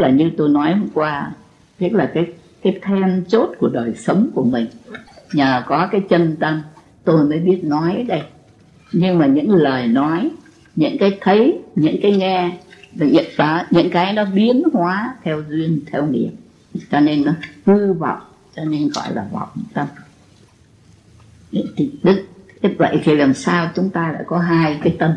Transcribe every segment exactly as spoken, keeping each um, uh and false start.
là như tôi nói hôm qua, tức là cái cái then chốt của đời sống của mình. Nhờ có cái chân tâm tôi mới biết nói đây. Nhưng mà những lời nói, những cái thấy, những cái nghe, những, đó, những cái nó biến hóa theo duyên, theo nghiệp, cho nên nó hư vọng, cho nên gọi là vọng tâm. Thì đức vậy thì làm sao chúng ta lại có hai cái tâm?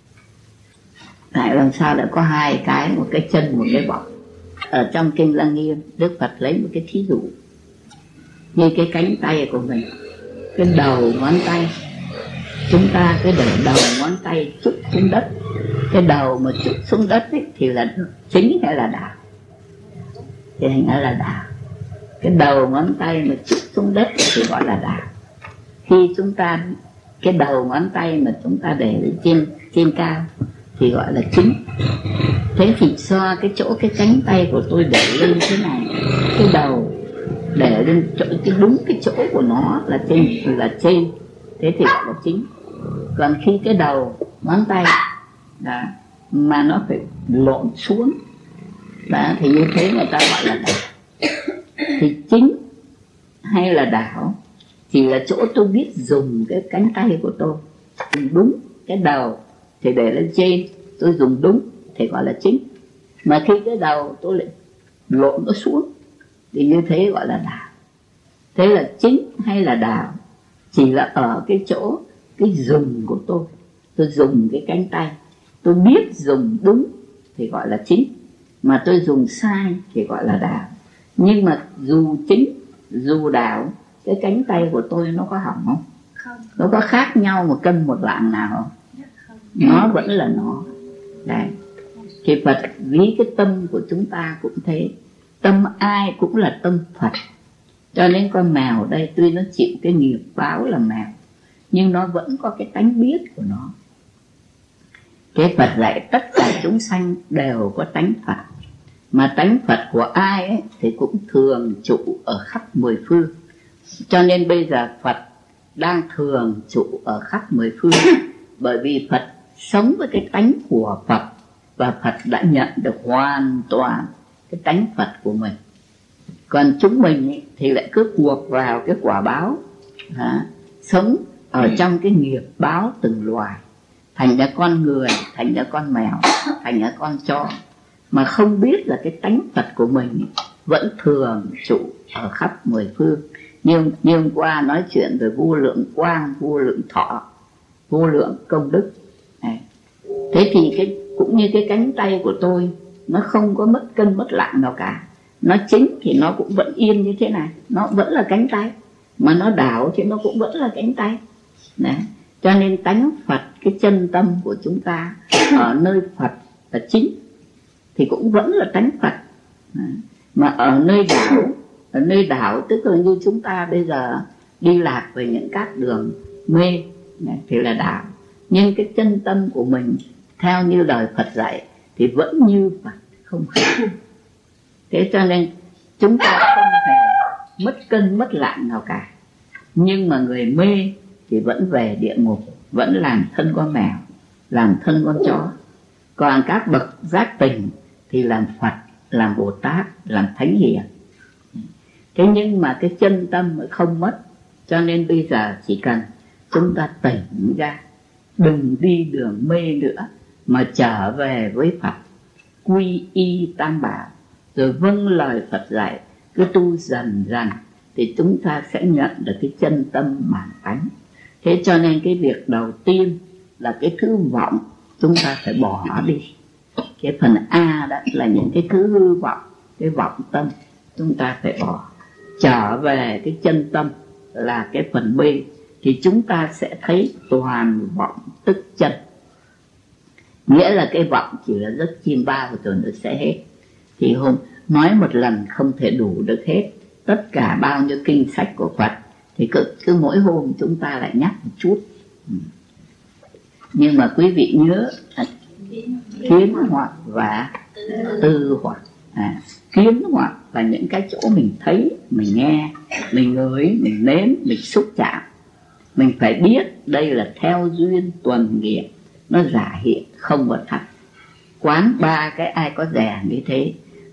Tại làm sao lại có hai cái, một cái chân, một cái vọng? Ở trong kinh Lăng Nghiêm, Đức Phật lấy một cái thí dụ như cái cánh tay của mình, cái đầu ngón tay. Chúng ta cái để đầu ngón tay chúc xuống đất, cái đầu mà chúc xuống đất ấy, thì là chính hay là đạo? Thì hình như là đạo. Cái đầu ngón tay mà chúc xuống đất thì gọi là đạo. Khi chúng ta cái đầu ngón tay mà chúng ta để lên trên trên cao thì gọi là chính. Thế thì so cái chỗ cái cánh tay của tôi để lên thế này, cái đầu để lên chỗ cái đúng cái chỗ của nó là trên là trên, thế thì gọi là chính. Còn khi cái đầu ngón tay đó, mà nó phải lộn xuống đó, thì như thế người ta gọi là đạo. Thì chính hay là đạo chỉ là chỗ tôi biết dùng cái cánh tay của tôi dùng đúng, cái đầu thì để lên trên, tôi dùng đúng thì gọi là chính. Mà khi cái đầu tôi lại lộn nó xuống thì như thế gọi là đạo. Thế là chính hay là đạo chỉ là ở cái chỗ cái dùng của tôi. Tôi dùng cái cánh tay, tôi biết dùng đúng thì gọi là chính, mà tôi dùng sai thì gọi là đạo. Nhưng mà dù chính dù đạo, cái cánh tay của tôi nó có hỏng không? Không. Nó có khác nhau một cân một lạng nào không? Không. Nó vẫn là nó. Đấy. Thì Phật ví cái tâm của chúng ta cũng thế. Tâm ai cũng là tâm Phật. Cho nên con mèo đây tuy nó chịu cái nghiệp báo là mèo, nhưng nó vẫn có cái tánh biết của nó. Cái Phật dạy tất cả chúng sanh đều có tánh Phật. Mà tánh Phật của ai ấy, thì cũng thường trụ ở khắp mười phương. Cho nên bây giờ Phật đang thường trụ ở khắp mười phương. Bởi vì Phật sống với cái tánh của Phật, và Phật đã nhận được hoàn toàn cái tánh Phật của mình. Còn chúng mình ấy, thì lại cứ buộc vào cái quả báo, hả? Sống ở trong cái nghiệp báo từng loài, thành ra con người, thành ra con mèo, thành ra con chó, mà không biết là cái tánh Phật của mình vẫn thường trụ ở khắp mười phương. Nhưng như hôm qua nói chuyện về vô lượng quang, vô lượng thọ, vô lượng công đức. Đấy. Thế thì cái cũng như cái cánh tay của tôi, nó không có mất cân mất lạng nào cả. Nó chính thì nó cũng vẫn yên như thế này, nó vẫn là cánh tay. Mà nó đảo thì nó cũng vẫn là cánh tay. Đấy. Cho nên tánh Phật, cái chân tâm của chúng ta ở nơi Phật là chính, thì cũng vẫn là tánh Phật. Đấy. Mà ở nơi đảo, ở nơi đảo tức là như chúng ta bây giờ đi lạc về những các đường mê thì là đảo. Nhưng cái chân tâm của mình theo như lời Phật dạy thì vẫn như Phật, không khác. Thế cho nên chúng ta không hề mất cân mất lạng nào cả. Nhưng mà người mê thì vẫn về địa ngục, vẫn làm thân con mèo, làm thân con chó. Còn các bậc giác tỉnh thì làm Phật, làm Bồ Tát, làm Thánh Hiền. Thế nhưng mà cái chân tâm không mất. Cho nên bây giờ chỉ cần chúng ta tỉnh ra, đừng đi đường mê nữa, mà trở về với Phật, quy y tam bảo, rồi vâng lời Phật dạy, cứ tu dần dần thì chúng ta sẽ nhận được cái chân tâm bản tánh. Thế cho nên cái việc đầu tiên là cái thứ vọng chúng ta phải bỏ đi. Cái phần A đó là những cái thứ hư vọng, cái vọng tâm chúng ta phải bỏ. Trở về cái chân tâm là cái phần B, thì chúng ta sẽ thấy toàn vọng tức chân. Nghĩa là cái vọng chỉ là giấc chim bao rồi nó sẽ hết. Thì hôm nói một lần không thể đủ được hết tất cả bao nhiêu kinh sách của Phật, thì cứ, cứ mỗi hôm chúng ta lại nhắc một chút. Nhưng mà quý vị nhớ kiến hoặc và tư hoặc. À, kiến hoặc là những cái chỗ mình thấy, mình nghe, mình ngửi, mình nếm, mình xúc chạm. Mình phải biết đây là theo duyên tuần nghiệp, nó giả hiện không có thật. Quán ba cái ai có rẻ như thế,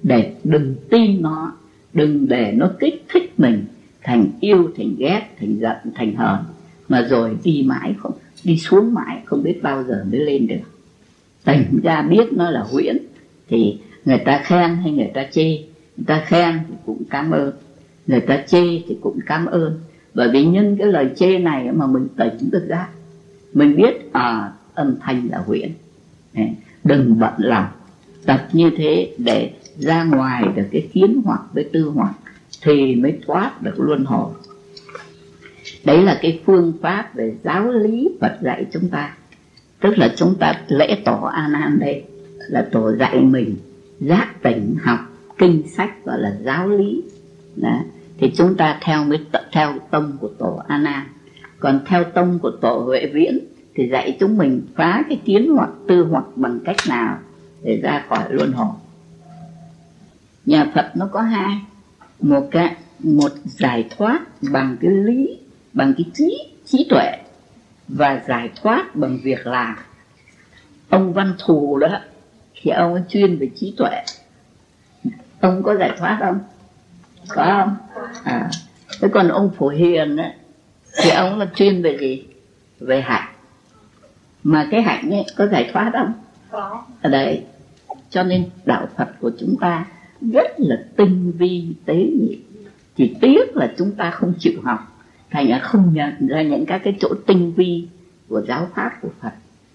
để đừng tin nó, đừng để nó kích thích mình thành yêu, thành ghét, thành giận, thành hờn, mà rồi đi mãi không, đi xuống mãi không biết bao giờ mới lên được. Tỉnh ra biết nó là huyễn thì người ta khen hay người ta chê, người ta khen thì cũng cảm ơn, người ta chê thì cũng cảm ơn. Bởi vì nhân cái lời chê này mà mình tỉnh được ra, mình biết à, âm thanh là huyễn. Đừng bận lòng, tập như thế để ra ngoài được cái kiến hoặc với tư hoặc thì mới thoát được luân hồi. Đấy là cái phương pháp về giáo lý Phật dạy chúng ta. Tức là chúng ta lễ tổ A Nan đây là tổ dạy mình giác tỉnh, học kinh sách gọi là giáo lý. Đó. Thì chúng ta theo mới theo tông của tổ A Nan. Còn theo tông của tổ Huệ Viễn thì dạy chúng mình phá cái kiến hoặc tư hoặc bằng cách nào để ra khỏi luân hồi. Nhà Phật nó có hai, một cái một giải thoát bằng cái lý, bằng cái trí trí tuệ, và giải thoát bằng việc làm. Ông Văn Thù đó thì ông ấy chuyên về trí tuệ. Ông có giải thoát không? Có không? À, thế còn ông Phổ Hiền ấy, thì ông là chuyên về gì? Về hạnh. Mà cái hạnh ấy có giải thoát không? Có. Ở đấy. Cho nên đạo Phật của chúng ta rất là tinh vi tế nhị. Chỉ tiếc là chúng ta không chịu học, thành ra không nhận ra những các cái chỗ tinh vi của giáo pháp của Phật.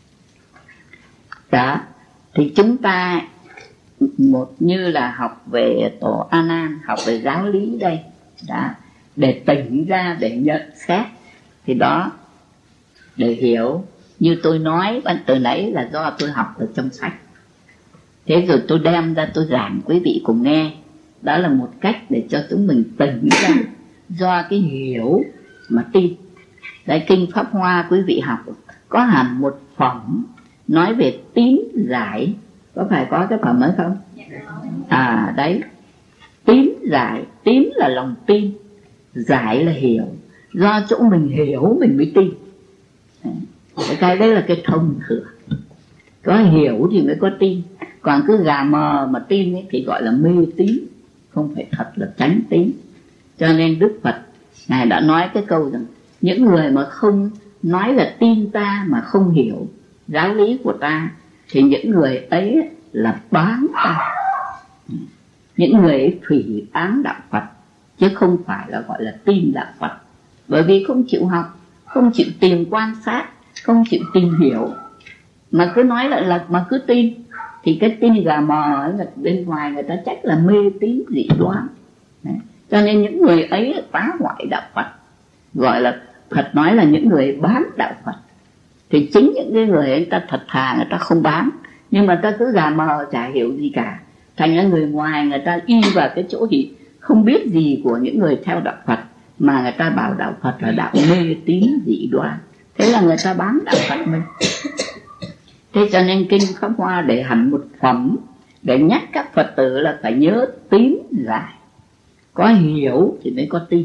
Đó. Thì chúng ta một như là học về tổ A Nan, học về giáo lý đây, đó, để tỉnh ra, để nhận xét. Thì đó, để hiểu, như tôi nói từ nãy là do tôi học ở trong sách. Thế rồi tôi đem ra tôi giảng quý vị cùng nghe. Đó là một cách để cho chúng mình tỉnh ra do cái hiểu mà tin. Đấy, kinh Pháp Hoa quý vị học có hẳn một phẩm nói về tín giải. Có phải có cái phẩm ấy không? À đấy, tín giải. Tín là lòng tin, giải là hiểu. Do chỗ mình hiểu mình mới tin. Cái đấy là cái thông thừa. Có hiểu thì mới có tin. Còn cứ gà mờ mà tin ấy thì gọi là mê tín, không phải thật là chánh tín. Cho nên Đức Phật Ngài đã nói cái câu rằng những người mà không nói là tin ta mà không hiểu giáo lý của ta thì những người ấy là bán ta. Những người ấy phỉ báng đạo Phật, chứ không phải là gọi là tin đạo Phật. Bởi vì không chịu học, không chịu tìm quan sát, không chịu tìm hiểu, mà cứ nói là, là mà cứ tin. Thì cái tin gà mò ấy, bên ngoài người ta trách là mê tín dị đoan. Đấy. Cho nên những người ấy phá hoại đạo Phật, gọi là Phật nói là những người bán đạo Phật. Thì chính những cái người ấy ta thật thà, người ta không bán, nhưng mà ta cứ gà mờ chả hiểu gì cả. Thành ra người ngoài người ta y vào cái chỗ gì không biết gì của những người theo đạo Phật, mà người ta bảo đạo Phật là đạo mê tín dị đoan. Thế là người ta bán đạo Phật mình. Thế cho nên kinh Pháp Hoa để hẳn một phẩm để nhắc các Phật tử là phải nhớ tín giải. Có hiểu thì mới có tin.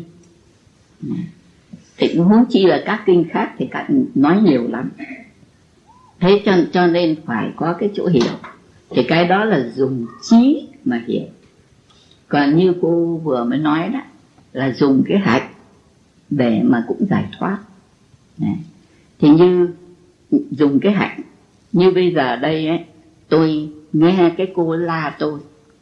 Thì cũng huống chi là các kinh khác thì các nói nhiều lắm. Thế cho, cho nên phải có cái chỗ hiểu. Thì cái đó là dùng trí mà hiểu. Còn như cô vừa mới nói đó, là dùng cái hạnh để mà cũng giải thoát. Thì như dùng cái hạnh, như bây giờ đây ấy, tôi nghe cái cô la tôi,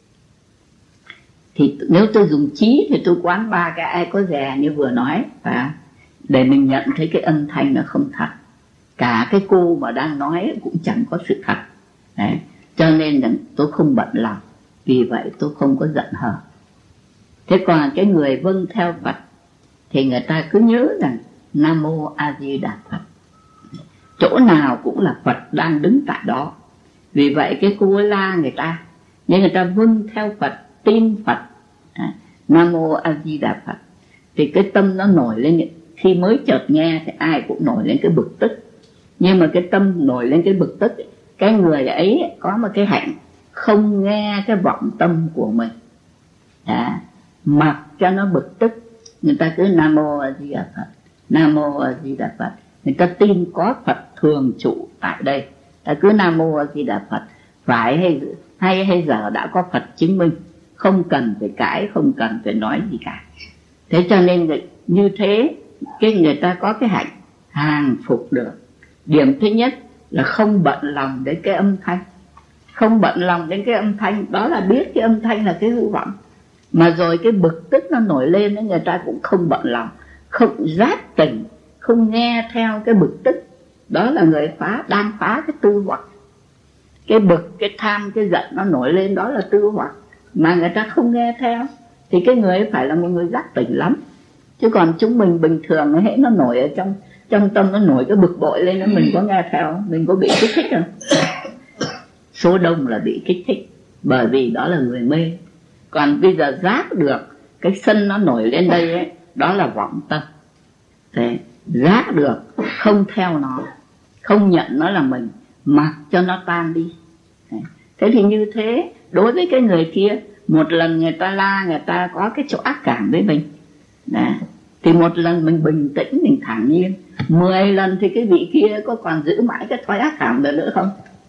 thì nếu tôi dùng trí thì tôi quán ba cái ai có dè như vừa nói, phải, để mình nhận thấy cái âm thanh nó không thật. Cả cái cô mà đang nói cũng chẳng có sự thật. Đấy. Cho nên là tôi không bận lòng, vì vậy tôi không có giận hờn. Thế còn cái người vâng theo Phật thì người ta cứ nhớ rằng Nam Mô A Di Đà Phật, chỗ nào cũng là Phật đang đứng tại đó. Vì vậy cái cô ấy la người ta, nhưng người ta vâng theo Phật, tin Phật, à, Nam Mô A Di Đà Phật, thì cái tâm nó nổi lên. Khi mới chợt nghe thì ai cũng nổi lên cái bực tức, nhưng mà cái tâm nổi lên cái bực tức, cái người ấy có một cái hạnh không nghe cái vọng tâm của mình, à, mặc cho nó bực tức. Người ta cứ Nam Mô A Di Đà Phật, Nam Mô A Di Đà Phật, người ta tin có Phật thường trụ tại đây, ta cứ Nam Mô A Di Đà Phật. Phải hay hay hay giờ đã có Phật chứng minh, không cần phải cãi, không cần phải nói gì cả. Thế cho nên như thế cái người ta có cái hạnh hàng phục được. Điểm thứ nhất là không bận lòng đến cái âm thanh. Không bận lòng đến cái âm thanh, đó là biết cái âm thanh là cái hư vọng. Mà rồi cái bực tức nó nổi lên, người ta cũng không bận lòng, không giác tỉnh, không nghe theo cái bực tức. Đó là người phá, đang phá cái tư hoặc. Cái bực, cái tham, cái giận nó nổi lên, đó là tư hoặc. Mà người ta không nghe theo thì cái người ấy phải là một người giác tỉnh lắm. Chứ còn chúng mình bình thường hễ nó nổi ở trong trong tâm, nó nổi cái bực bội lên, mình có nghe theo, mình có bị kích thích không? Số đông là bị kích thích, bởi vì đó là người mê. Còn bây giờ giác được cái sân nó nổi lên đây ấy, đó là vọng tâm. Thế, giác được, không theo nó, không nhận nó là mình, mặc cho nó tan đi. Thế thì như thế, đối với cái người kia, một lần người ta la, người ta có cái chỗ ác cảm với mình, đấy, thì một lần mình bình tĩnh, mình thản nhiên. Mười lần thì cái vị kia có còn giữ mãi cái thói ác cảm nữa không?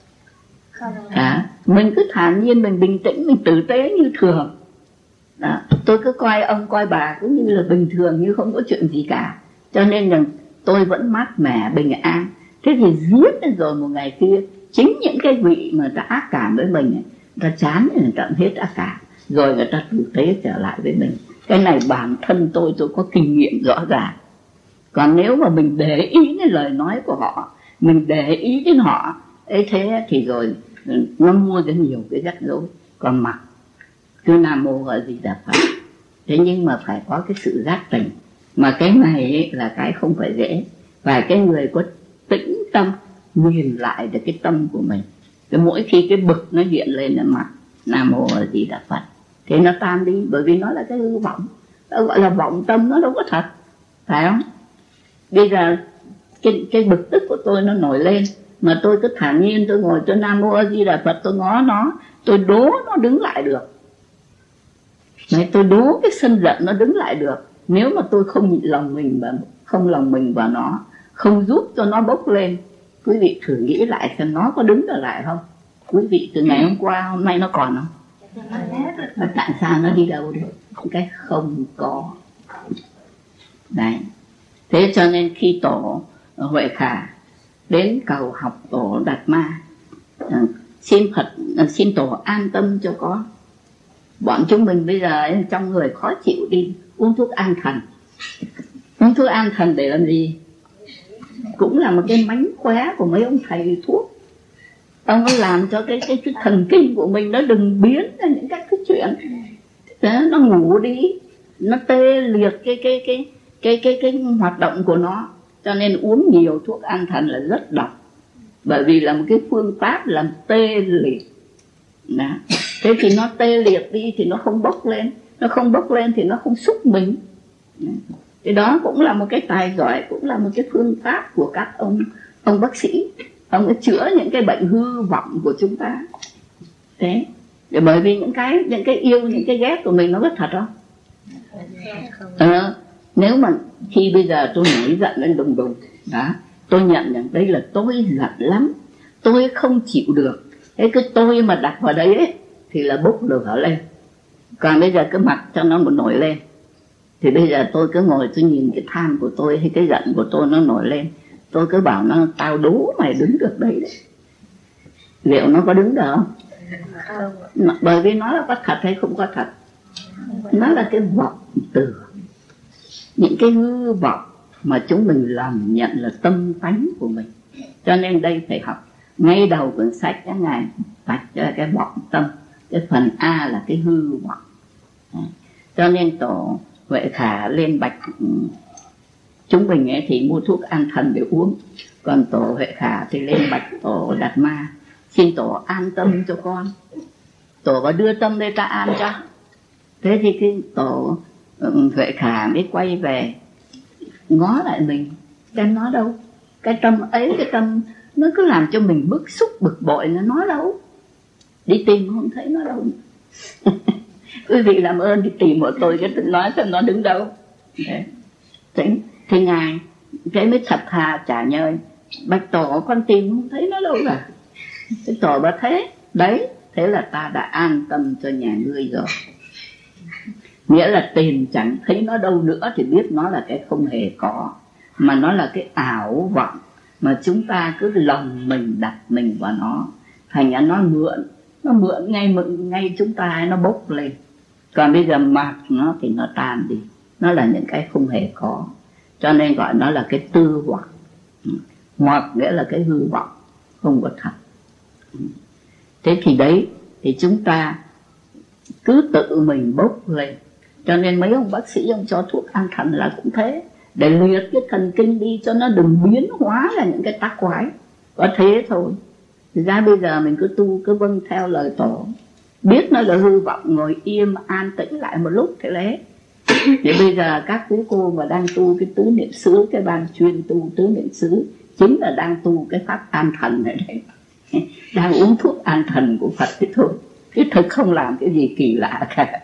À, mình cứ thản nhiên, mình bình tĩnh, mình tử tế như thường. Đó, tôi cứ coi ông coi bà cũng như là bình thường, như không có chuyện gì cả. Cho nên rằng tôi vẫn mát mẻ, bình an. Thế thì giết rồi một ngày kia, chính những cái vị mà ta ác cảm với mình, người ta chán, người ta hết ác cảm, rồi người ta tử tế trở lại với mình. Cái này bản thân tôi, tôi có kinh nghiệm rõ ràng. Còn nếu mà mình để ý đến lời nói của họ, mình để ý đến họ ấy, thế thì rồi nó mua ra nhiều cái rắc rối. Còn mặc cứ Nam Mô A Di Đà Phật. Thế nhưng mà phải có cái sự giác tỉnh. Mà cái này ấy là cái không phải dễ. Và cái người có tĩnh tâm nhìn lại được cái tâm của mình. Cái mỗi khi cái bực nó hiện lên là mặt Nam Mô A Di Đà Phật, thế nó tan đi, bởi vì nó là cái hư vọng. Nó gọi là vọng tâm, nó đâu có thật, phải không? Bây giờ cái, cái bực tức của tôi nó nổi lên, mà tôi cứ thản nhiên, tôi ngồi tôi Nam Mô A Di Đà Phật, tôi ngó nó, tôi đố nó đứng lại được. Đấy, tôi đố cái sân giận nó đứng lại được. Nếu mà tôi không nhịn lòng mình và không lòng mình vào nó, không giúp cho nó bốc lên, quý vị thử nghĩ lại xem nó có đứng trở lại không? Quý vị từ ngày hôm qua hôm nay nó còn không? Mà tại sao nó đi đâu được? Cái không có. Đấy. Thế cho nên khi tổ Huệ Khả đến cầu học tổ Đạt Ma, xin Phật, xin tổ an tâm cho con. Bọn chúng mình bây giờ trong người khó chịu, đi uống thuốc an thần. Uống thuốc an thần để làm gì? Cũng là một cái mánh khóe của mấy ông thầy thuốc. Ông có làm cho cái, cái, cái thần kinh của mình nó đừng biến ra những các cái chuyện. Đó, nó ngủ đi, nó tê liệt cái cái cái cái cái cái hoạt động của nó. Cho nên uống nhiều thuốc an thần là rất độc, bởi vì là một cái phương pháp làm tê liệt. Đó. Thế thì nó tê liệt đi thì nó không bốc lên, nó không bốc lên thì nó không xúc mình. Thì đó cũng là một cái tài giỏi, cũng là một cái phương pháp của các ông ông bác sĩ. Ông ấy chữa những cái bệnh hư vọng của chúng ta. Thế để bởi vì những cái những cái yêu, những cái ghét của mình nó có thật không? Ờ, nếu mà khi bây giờ tôi nổi giận lên đùng đùng đó, tôi nhận rằng đây là tôi giận lắm, tôi không chịu được. Thế cái tôi mà đặt vào đấy ấy, thì là bốc lửa lên. Còn bây giờ cứ mặc cho nó một nổi lên, thì bây giờ tôi cứ ngồi tôi nhìn cái tham của tôi hay cái giận của tôi nó nổi lên, tôi cứ bảo nó tao đố mày đứng được đấy đấy. Liệu nó có đứng được không? Bởi vì nó là có thật hay không có thật. Nó là cái vọng tưởng, những cái hư vọng mà chúng mình làm nhận là tâm tánh của mình. Cho nên đây phải học ngay đầu cuốn sách các ngài vạch ra cái vọng tâm. Cái phần A là cái hư vọng. Cho nên tổ Huệ Khả lên bạch chúng mình ấy thì mua thuốc an thần để uống. Còn tổ Huệ Khả thì lên bạch tổ Đạt Ma, xin tổ an tâm cho con. Tổ vào đưa tâm đây ta an cho. Thế thì cái tổ Huệ Khả mới quay về ngó lại mình, xem nó đâu. Cái tâm ấy, cái tâm nó cứ làm cho mình bức xúc bực bội, nó nói đâu. Đi tìm không thấy nó đâu. Quý vị làm ơn đi tìm của tôi cái nói xem nó đứng đâu. Thế, thì ngài cái mới thật thà trả lời, bạch tổ con tìm không thấy nó đâu cả. Cái tổ bà thế đấy, thế là ta đã an tâm cho nhà ngươi rồi. Nghĩa là tìm chẳng thấy nó đâu nữa thì biết nó là cái không hề có, mà nó là cái ảo vọng mà chúng ta cứ lòng mình đặt mình vào nó, thành ra nó mượn, nó mượn ngay mượn ngay chúng ta, nó bốc lên. Còn bây giờ mặc nó thì nó tan đi, nó là những cái không hề có, cho nên gọi nó là cái tư hoặc. Hoặc nghĩa là cái hư vọng, không có thật. Thế thì đấy, thì chúng ta cứ tự mình bốc lên. Cho nên mấy ông bác sĩ ông cho thuốc an thần là cũng thế, để liệt cái thần kinh đi cho nó đừng biến hóa là những cái tác quái. Có thế thôi. Thực ra bây giờ mình cứ tu, cứ vâng theo lời tổ, biết nó là hư vọng, ngồi im an tĩnh lại một lúc thế đấy. Thì bây giờ các quý cô mà đang tu cái tứ niệm xứ, cái ban chuyên tu tứ niệm xứ, chính là đang tu cái pháp an thần này đấy. Đang uống thuốc an thần của Phật thế thôi, chứ thực không làm cái gì kỳ lạ cả.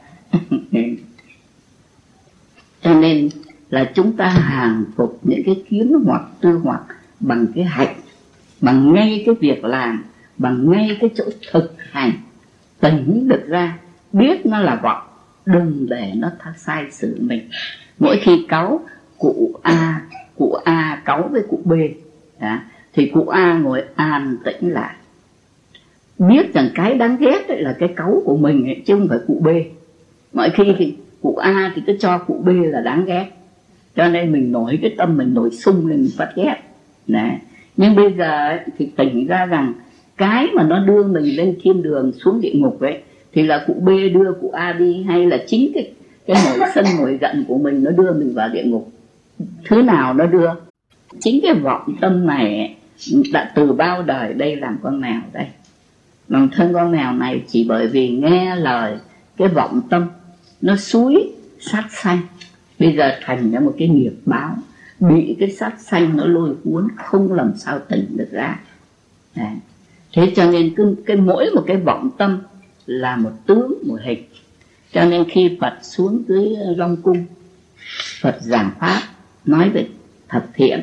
Cho nên là chúng ta hàng phục những cái kiến hoặc tư hoặc bằng cái hạnh, bằng ngay cái việc làm, bằng ngay cái chỗ thực hành, tỉnh được ra, biết nó là vọng, đừng để nó sai sự mình. Mỗi khi cáu cụ A, cụ A cáu với cụ B, đó, thì cụ A ngồi an tĩnh lại, biết rằng cái đáng ghét ấy là cái cáu của mình ấy, chứ không phải cụ B. Mọi khi thì cụ A thì cứ cho cụ B là đáng ghét, cho nên mình nổi cái tâm mình nổi sung lên, mình phát ghét. Đấy. Nhưng bây giờ thì tỉnh ra rằng cái mà nó đưa mình lên thiên đường xuống địa ngục ấy thì là cụ B đưa cụ A đi, hay là chính cái cái nổi sân nổi giận của mình nó đưa mình vào địa ngục? Thứ nào nó đưa? Chính cái vọng tâm này ấy, đã từ bao đời đây làm con mèo đây. Lòng thân con mèo này chỉ bởi vì nghe lời cái vọng tâm nó xúi sát sanh, bây giờ thành ra một cái nghiệp báo, bị cái sát sanh nó lôi cuốn, không làm sao tỉnh được ra. Đấy. Thế cho nên cứ, cái mỗi một cái vọng tâm là một tướng, một hình. Cho nên khi Phật xuống dưới Long Cung, Phật giảng pháp, nói về thật thiện,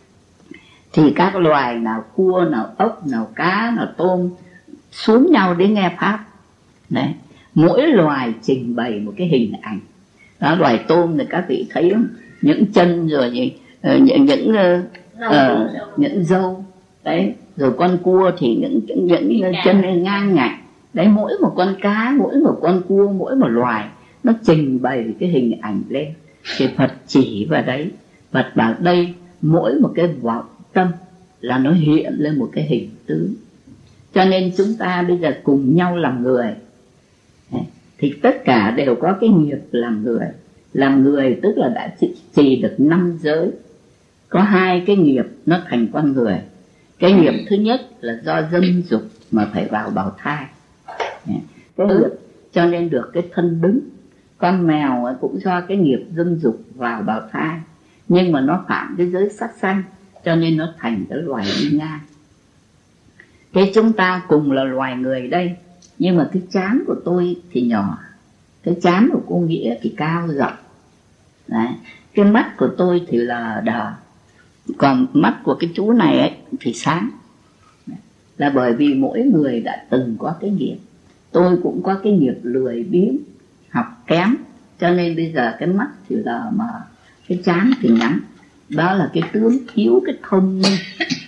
thì các loài nào cua, nào ốc, nào cá, nào tôm xuống nhau để nghe pháp. Đấy. Mỗi loài trình bày một cái hình ảnh. Đó, loài tôm thì các vị thấy không? Những chân rồi gì, uh, những những uh, uh, những râu. Đấy, rồi con cua thì những những, những chân ngang ngạnh. Đấy, mỗi một con cá, mỗi một con cua, mỗi một loài nó trình bày cái hình ảnh lên. Thì Phật chỉ vào đấy, Phật bảo đây mỗi một cái vọng tâm là nó hiện lên một cái hình tướng. Cho nên chúng ta bây giờ cùng nhau làm người, thì tất cả đều có cái nghiệp làm người. Làm người tức là đã trì được năm giới. Có hai cái nghiệp nó thành con người. Cái nghiệp thứ nhất là do dâm dục mà phải vào bào thai, cái nghiệp cho nên được cái thân đứng. Con mèo cũng do cái nghiệp dâm dục vào bào thai, nhưng mà nó phạm cái giới sát sanh, cho nên nó thành cái loài đi ngang. Thế chúng ta cùng là loài người đây, nhưng mà cái trán của tôi thì nhỏ, cái trán của cô Nghĩa thì cao rộng. Đấy. Cái mắt của tôi thì là đờ, còn mắt của cái chú này ấy thì sáng. Là bởi vì mỗi người đã từng có cái nghiệp. Tôi cũng có cái nghiệp lười biếng, học kém, cho nên bây giờ cái mắt thì lờ mờ, cái trán thì ngắn. Đó là cái tướng thiếu cái thông minh.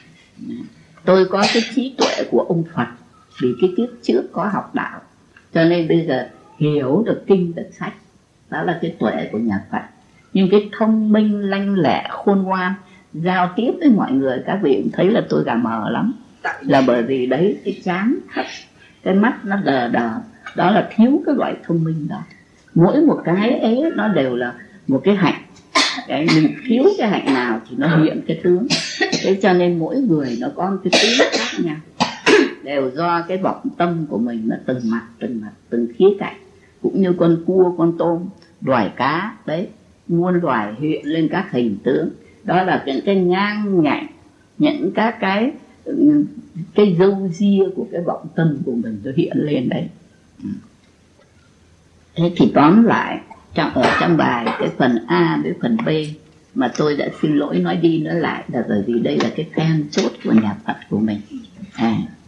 Tôi có cái trí tuệ của ông Phật, vì cái kiếp trước có học đạo, cho nên bây giờ hiểu được kinh được sách. Đó là cái tuệ của nhà Phật. Nhưng cái thông minh lanh lẹ khôn ngoan, giao tiếp với mọi người, các vị cũng thấy là tôi gà mờ lắm. Là bởi vì đấy, cái trán thấp, cái mắt nó đờ đờ, đó là thiếu cái loại thông minh đó. Mỗi một cái ấy nó đều là một cái hạnh. Cái mình thiếu cái hạnh nào thì nó hiện cái tướng. Thế cho nên mỗi người nó có một cái tướng khác nhau, đều do cái vọng tâm của mình nó từng mặt, từng mặt, từng khía cạnh. Cũng như con cua, con tôm, loài cá, đấy, muôn loài hiện lên các hình tướng. Đó là những cái ngang ngạnh, những các cái cái dâu ria của cái vọng tâm của mình nó hiện lên đấy. Thế thì tóm lại, trong, ở trong bài cái phần A với phần B mà tôi đã xin lỗi nói đi nói lại là bởi vì đây là cái then chốt của nhà Phật của mình. À,